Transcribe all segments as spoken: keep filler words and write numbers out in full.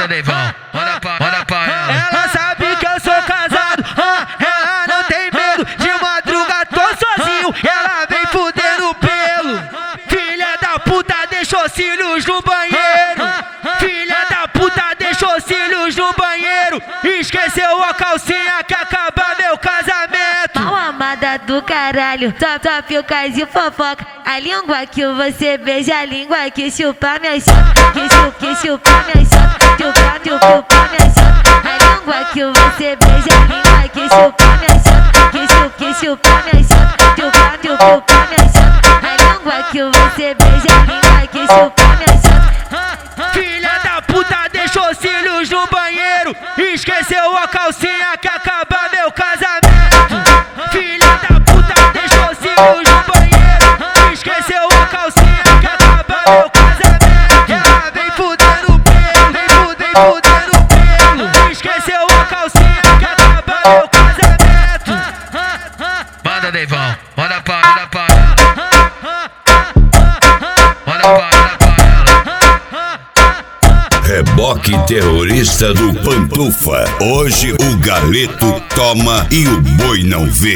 Deivão, manda pra, manda pra ela. Ela sabe que eu sou casado, ah, ela não tem medo. De madruga tô sozinho, ela vem fudendo pelo. Filha da puta deixou cílios no banheiro. Filha da puta deixou cílios no banheiro. Esqueceu a calcinha que acaba meu casamento. Mal amada do caralho, top, top, o de fofoca. A língua que você beija, a língua que chupa minha chota. Que chupa, que chupa minha chota. Chupa, chupa, chupa minha chota. A língua que você beija, a língua que chupa minha chota. Que chupa, que chupa minha chota. Chupa, chupa, chupa minha chota. A língua que você beija, a língua que chupa minha chota. Filha da puta deixou cílios no banheiro. Esqueceu a calcinha que acaba meu casamento. Filha da puta deixou cílios no banheiro. Esqueceu a calcinha que acaba meu casamento. Ela vem fudendo pelo, vem fudendo, fudendo pelo. Esqueceu a calcinha que acaba meu casamento. Manda Deivão, manda pra, manda pra ela. Manda pra, manda pra ela. Reboque terrorista do Pantufa. Hoje o galeto toma e o boi não vê.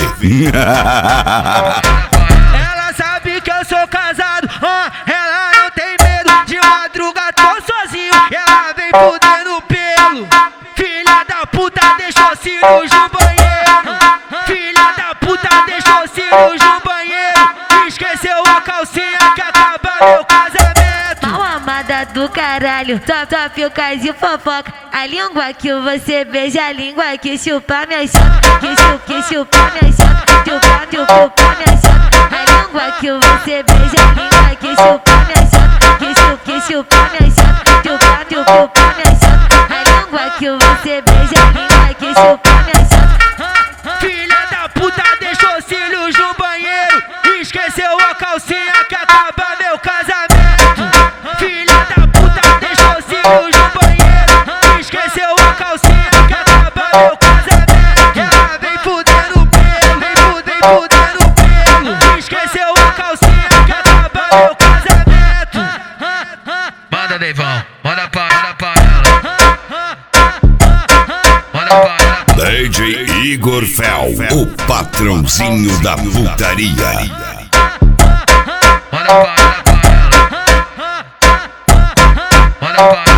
Ela sabe que eu sou casado, ah, ela não tem medo. De madruga tô sozinho, ela vem fudendo pelo. Filha da puta deixou cílios no banheiro. Filha da puta deixou cílios no banheiro. Esqueceu a calcinha que acaba meu casamento. Mal amada do caralho, top, top, o de fofoca. A língua que você beija, a língua que chupa minha chota. Que chupa, que chupa minha chota. Chupa, chupa, chupa minha chota. A língua que você beija, a língua que chupa minha chota. Que chupa, que chupa minha chota. Chupa, chupa, chupa minha chota. A língua que você beija, a língua que chupa minha chota. Filha da puta deixou cílios no banheiro. Esqueceu a calcinha que acaba meu casamento. Filha da puta deixou cílios no banheiro. Esqueceu a calcinha que acaba meu casamento. Ela vem fudendo pelo, vem fudendo, fudendo pelo. Esqueceu a calcinha que acaba meu casamento. Manda Deivão, manda pra, manda pra ela. Manda pra ela. D J Igor Fel, o patrãozinho da putaria. Manda pra, manda pra ela. Manda pra